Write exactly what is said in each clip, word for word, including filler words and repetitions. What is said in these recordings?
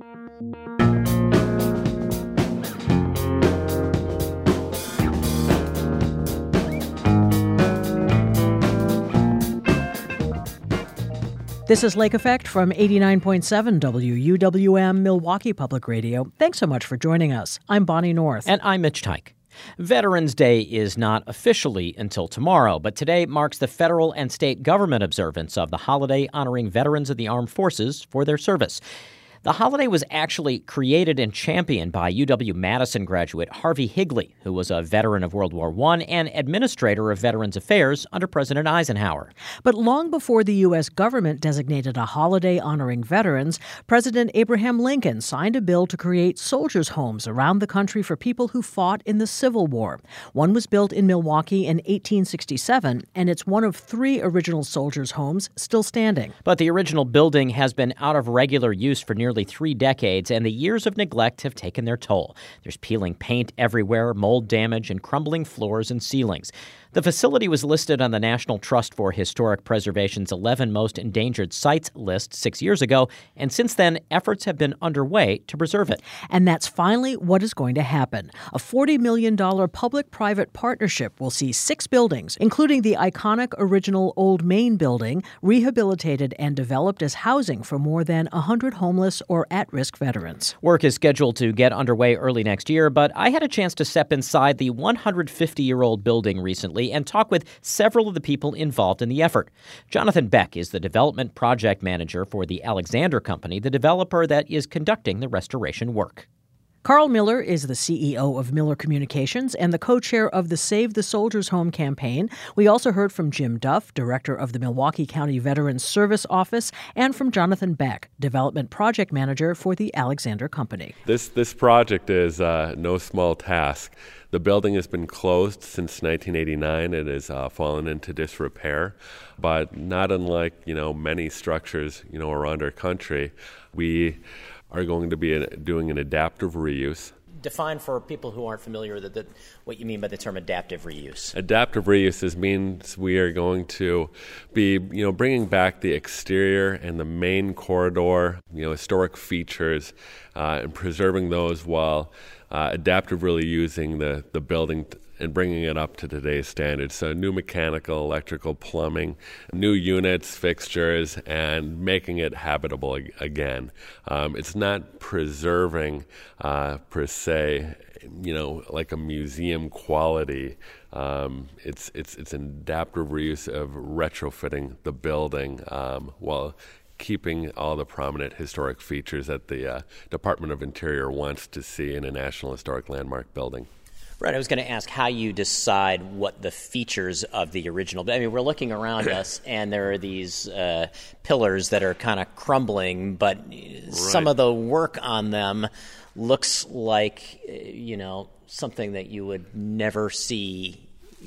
This is Lake Effect from eighty-nine point seven W U W M Milwaukee Public Radio. Thanks so much for joining us. I'm Bonnie North. And I'm Mitch Teich. Veterans Day is not officially until tomorrow, but today marks the federal and state government observance of the holiday honoring veterans of the armed forces for their service. The holiday was actually created and championed by U W-Madison graduate Harvey Higley, who was a veteran of World War One and administrator of Veterans Affairs under President Eisenhower. But long before the U S government designated a holiday honoring veterans, President Abraham Lincoln signed a bill to create soldiers' homes around the country for people who fought in the Civil War. One was built in Milwaukee in eighteen sixty-seven, and it's one of three original soldiers' homes still standing. But the original building has been out of regular use for nearly Nearly three decades, and the years of neglect have taken their toll. There's peeling paint everywhere, mold damage, and crumbling floors and ceilings. The facility was listed on the National Trust for Historic Preservation's eleven Most Endangered Sites list six years ago, and since then, efforts have been underway to preserve it. And that's finally what is going to happen. A forty million dollars public-private partnership will see six buildings, including the iconic original Old Main building, rehabilitated and developed as housing for more than one hundred homeless or at-risk veterans. Work is scheduled to get underway early next year, but I had a chance to step inside the one hundred fifty-year-old building recently and talk with several of the people involved in the effort. Jonathan Beck is the development project manager for the Alexander Company, the developer that is conducting the restoration work. Carl Miller is the C E O of Miller Communications and the co-chair of the Save the Soldiers Home campaign. We also heard from Jim Duff, director of the Milwaukee County Veterans Service Office, and from Jonathan Beck, development project manager for the Alexander Company. This this project is uh, no small task. The building has been closed since nineteen eighty-nine. It has uh, fallen into disrepair, but not unlike you know many structures you know around our country, we are going to be doing an adaptive reuse. Define for people who aren't familiar that, that what you mean by the term adaptive reuse. Adaptive reuse is means we are going to be, you know, bringing back the exterior and the main corridor, you know, historic features, uh, and preserving those while uh, adaptively using the the building t- and bringing it up to today's standards. So new mechanical, electrical, plumbing, new units, fixtures, and making it habitable ag- again. Um, it's not preserving uh, per se, you know, like a museum quality. Um, it's it's it's an adaptive reuse of retrofitting the building um, while keeping all the prominent historic features that the uh, Department of Interior wants to see in a National Historic Landmark building. Right, I was going to ask how you decide what the features of the original. I mean, we're looking around us, and there are these uh, pillars that are kind of crumbling, but right. Some of the work on them looks like, you know, something that you would never see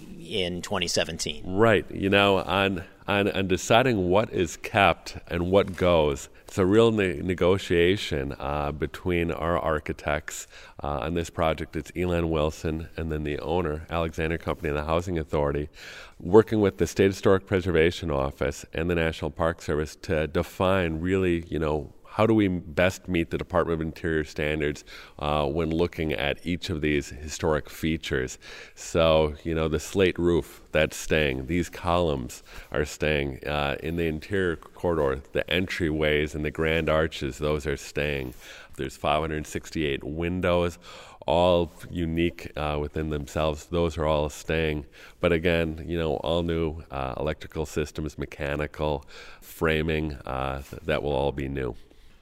in twenty seventeen. Right. You know, on on, on deciding what is kept and what goes, it's a real ne- negotiation uh, between our architects uh, on this project. It's Elon Wilson and then the owner, Alexander Company and the Housing Authority, working with the State Historic Preservation Office and the National Park Service to define really, you know, how do we best meet the Department of Interior standards uh, when looking at each of these historic features? So, you know, the slate roof, that's staying. These columns are staying. Uh, in the interior corridor, the entryways and the grand arches, those are staying. There's five hundred sixty-eight windows, all unique uh, within themselves. Those are all staying. But again, you know, all new uh, electrical systems, mechanical, framing, uh, that will all be new.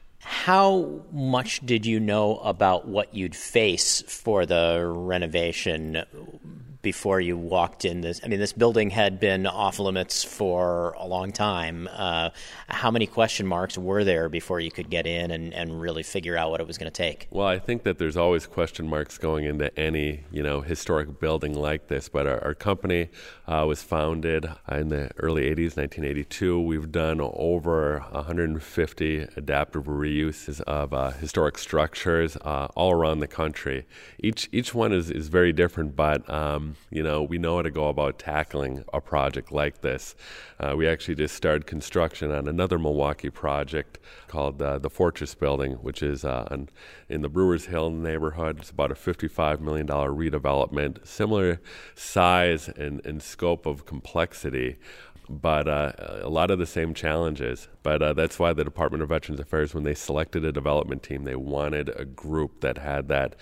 How much did you know about what you'd face for the renovation before you walked in this? I mean, this building had been off limits for a long time. Uh, how many question marks were there before you could get in and, and really figure out what it was going to take? Well, I think that there's always question marks going into any, you know, historic building like this. But our, our company uh, was founded in the early eighties, nineteen eighty-two. We've done over one hundred fifty adaptive reuses of uh, historic structures uh, all around the country. Each each one is, is very different, but um, um, you know, we know how to go about tackling a project like this. Uh, we actually just started construction on another Milwaukee project called uh, the Fortress Building, which is uh, on, in the Brewers Hill neighborhood. It's about a fifty-five million dollars redevelopment, similar size and, and scope of complexity, but uh, a lot of the same challenges. But uh, that's why the Department of Veterans Affairs, when they selected a development team, they wanted a group that had that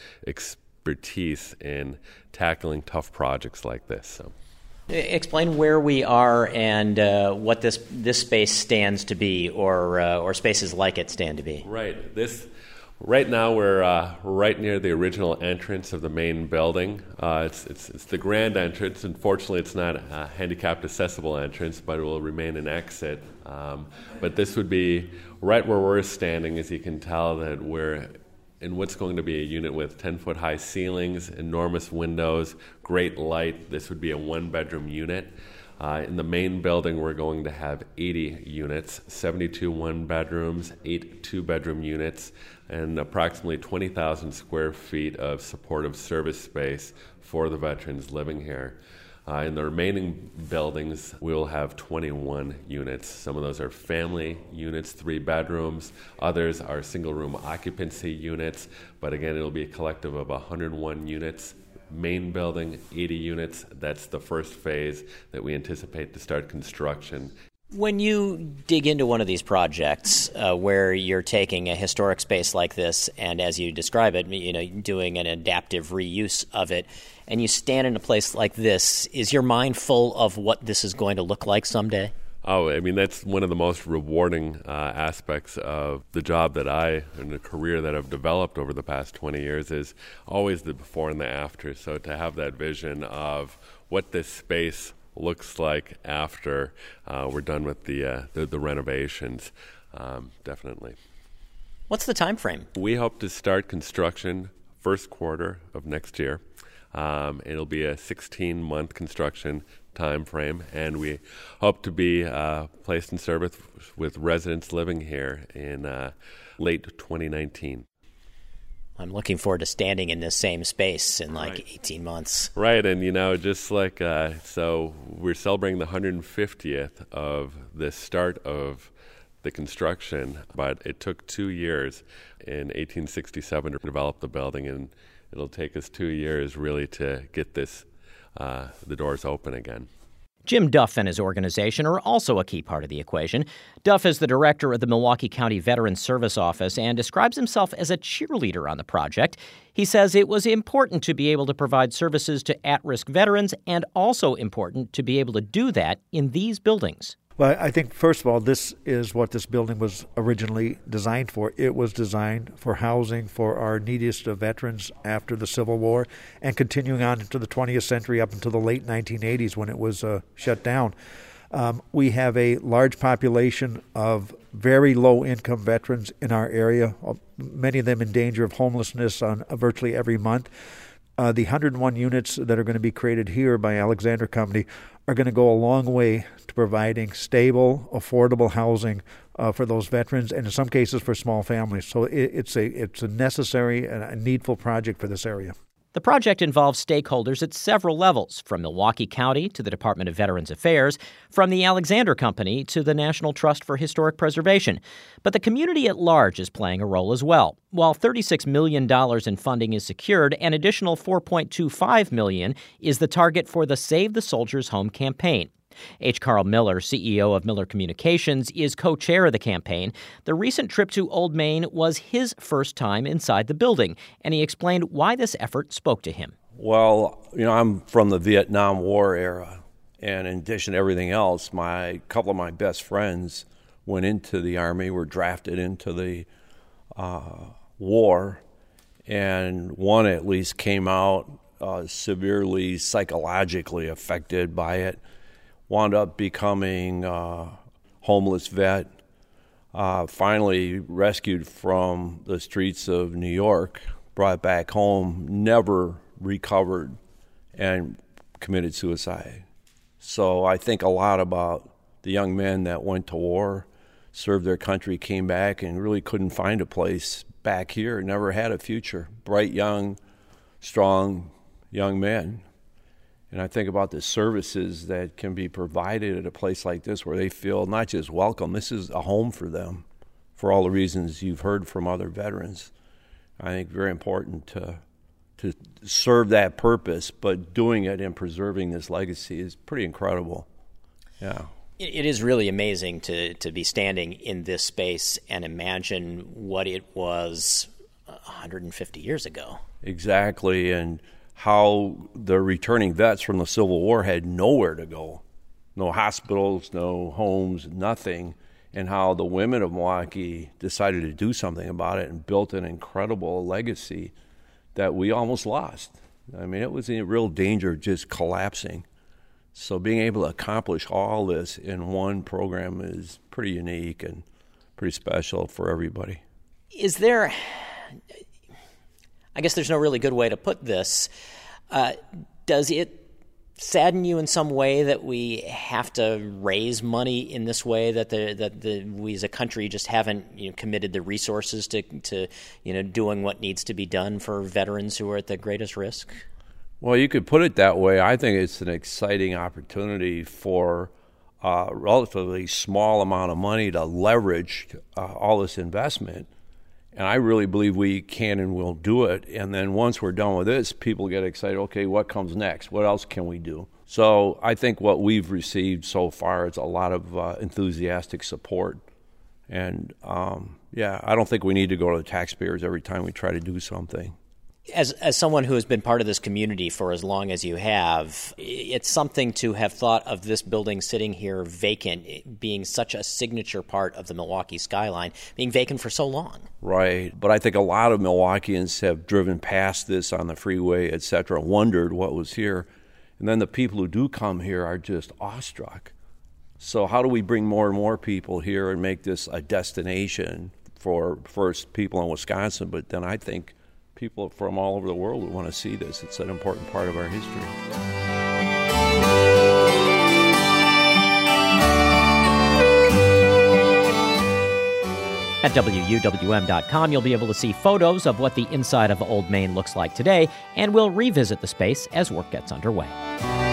expertise in tackling tough projects like this. So. Explain where we are and uh, what this this space stands to be, or uh, or spaces like it stand to be. Right. This. Right now, we're uh, right near the original entrance of the main building. Uh, it's, it's it's the grand entrance. Unfortunately, it's not a handicapped accessible entrance, but it will remain an exit. Um, but this would be right where we're standing. As you can tell, that we're in what's going to be a unit with ten-foot high ceilings, enormous windows, great light. This would be a one-bedroom unit. Uh, in the main building, we're going to have eighty units, seventy-two one-bedrooms, eight two-bedroom units, and approximately twenty thousand square feet of supportive service space for the veterans living here. Uh, in the remaining buildings, we will have twenty-one units. Some of those are family units, three bedrooms. Others are single-room occupancy units. But again, it'll be a collective of one hundred one units. Main building, eighty units. That's the first phase that we anticipate to start construction. When you dig into one of these projects uh, where you're taking a historic space like this and, as you describe it, you know, doing an adaptive reuse of it, and you stand in a place like this, is your mind full of what this is going to look like someday? Oh, I mean, that's one of the most rewarding uh, aspects of the job that I, and the career that I've developed over the past twenty years, is always the before and the after. So to have that vision of what this space looks like after uh, we're done with the, uh, the, the renovations, um, definitely. What's the time frame? We hope to start construction first quarter of next year. Um, it'll be a sixteen-month construction time frame, and we hope to be uh, placed in service with residents living here in uh, late twenty nineteen. I'm looking forward to standing in this same space in like Right. eighteen months. Right, and you know, just like, uh, so we're celebrating the one hundred fiftieth of the start of the construction, but it took two years in eighteen sixty-seven to develop the building, and it'll take us two years really to get this uh, the doors open again. Jim Duff and his organization are also a key part of the equation. Duff is the director of the Milwaukee County Veterans Service Office and describes himself as a cheerleader on the project. He says it was important to be able to provide services to at-risk veterans and also important to be able to do that in these buildings. Well, I think, first of all, this is what this building was originally designed for. It was designed for housing for our neediest of veterans after the Civil War and continuing on into the twentieth century up until the late nineteen eighties when it was uh, shut down. Um, we have a large population of very low-income veterans in our area, many of them in danger of homelessness on uh, virtually every month. Uh, the one hundred one units that are going to be created here by Alexander Company are going to go a long way to providing stable, affordable housing uh, for those veterans, and in some cases for small families. So it, it's a it's a necessary and a needful project for this area. The project involves stakeholders at several levels, from Milwaukee County to the Department of Veterans Affairs, from the Alexander Company to the National Trust for Historic Preservation. But the community at large is playing a role as well. While thirty-six million dollars in funding is secured, an additional four point two five million dollars is the target for the Save the Soldiers Home campaign. H. Carl Miller, C E O of Miller Communications, is co-chair of the campaign. The recent trip to Old Main was his first time inside the building, and he explained why this effort spoke to him. Well, you know, I'm from the Vietnam War era, and in addition to everything else, my a couple of my best friends went into the Army, were drafted into the uh, war, and one at least came out uh, severely psychologically affected by it. Wound up becoming a homeless vet, uh, finally rescued from the streets of New York, brought back home, never recovered, and committed suicide. So I think a lot about the young men that went to war, served their country, came back, and really couldn't find a place back here, never had a future. Bright, young, strong young men. And I think about the services that can be provided at a place like this where they feel not just welcome, this is a home for them for all the reasons you've heard from other veterans. I think very important to to serve that purpose, but doing it and preserving this legacy is pretty incredible. Yeah. It is really amazing to, to be standing in this space and imagine what it was one hundred fifty years ago. Exactly, and how the returning vets from the Civil War had nowhere to go. No hospitals, no homes, nothing. And how the women of Milwaukee decided to do something about it and built an incredible legacy that we almost lost. I mean, it was in real danger of just collapsing. So being able to accomplish all this in one program is pretty unique and pretty special for everybody. Is there, I guess there's no really good way to put this, uh, does it sadden you in some way that we have to raise money in this way, that the that the we as a country just haven't, you know, committed the resources to to you know doing what needs to be done for veterans who are at the greatest risk? Well, you could put it that way. I think it's an exciting opportunity for a relatively small amount of money to leverage uh, all this investment. And I really believe we can and will do it. And then once we're done with this, people get excited, okay, what comes next? What else can we do? So I think what we've received so far is a lot of uh, enthusiastic support. And, um, yeah, I don't think we need to go to the taxpayers every time we try to do something. As as someone who has been part of this community for as long as you have, it's something to have thought of this building sitting here vacant, being such a signature part of the Milwaukee skyline, being vacant for so long. Right. But I think a lot of Milwaukeeans have driven past this on the freeway, et cetera, wondered what was here. And then the people who do come here are just awestruck. So how do we bring more and more people here and make this a destination for first people in Wisconsin, but then I think people from all over the world would want to see this. It's an important part of our history. At W U W M dot com, you'll be able to see photos of what the inside of Old Main looks like today, and we'll revisit the space as work gets underway.